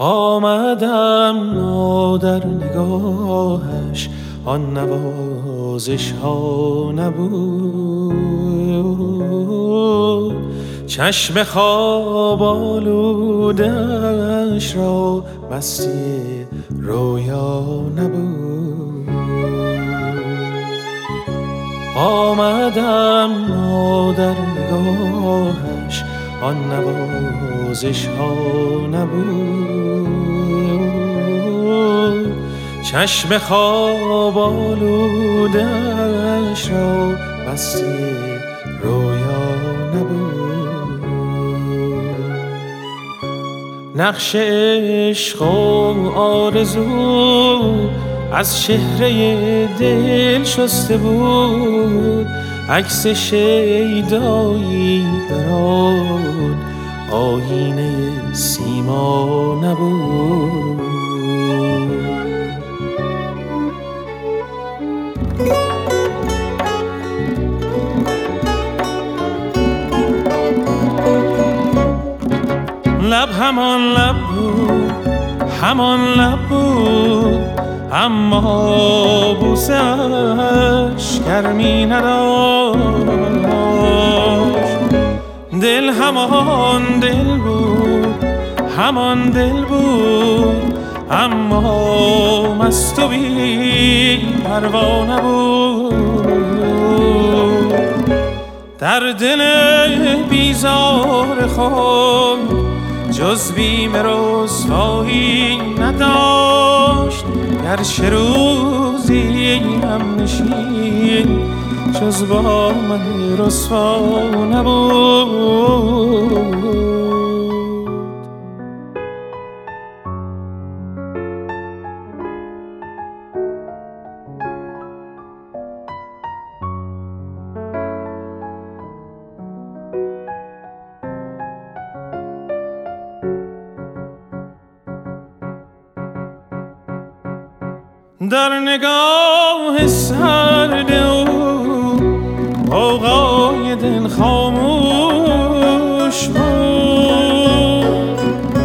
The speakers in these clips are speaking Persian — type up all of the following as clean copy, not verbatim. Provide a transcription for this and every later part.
آمدم در نگاهش آن نوازش ها نبود، چشم خواب آلودش را مستی رویا نبود. آمدم در نگاهش آن نوازش ها نبود، چشم خواب آلودش را مستی رویا نبود. نقش عشق و آرزو از چهره دل شسته بود، عکس شیدایی در آن آینه سیما نبود. لب همان لب بود، همان لب بود، اما بوسش گرمی نداشت. دل همان دل بود، همان دل بود، اما مست و بی پروا نبود. در دل بیزار خود جز بیم رسوایی نداشت، گرچه روزی هم نشین جز با من رسوا نبود. در نگاه سرد او غوغای دل خاموش بود،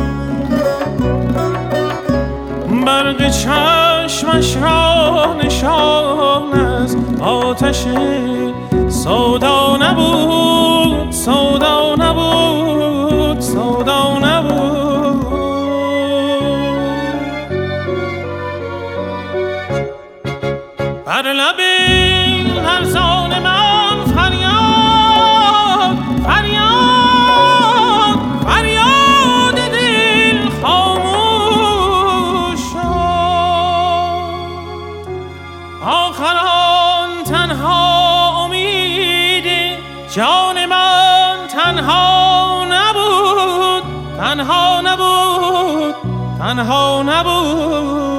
برق چشمش را نشان از آتش سودا نبود، سودا نبود، سودا نبود. بر لب لرزان من فریاد، فریاد، فریاد دل خاموش شد. آخر آن تنها امید جان من تنها نبود، تنها نبود، تنها نبود.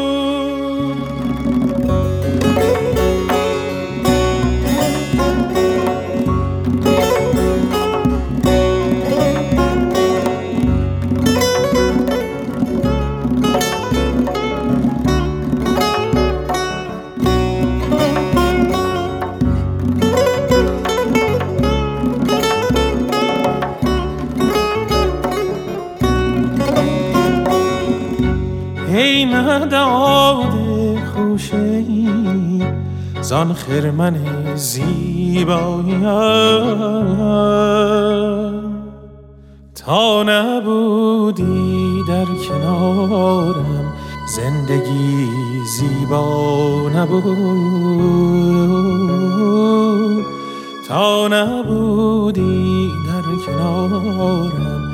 ای نداده خوشه‌ای زان خرمن زیباییم، تا نبودی در کنارم زندگی زیبا نبود. تا نبودی در کنارم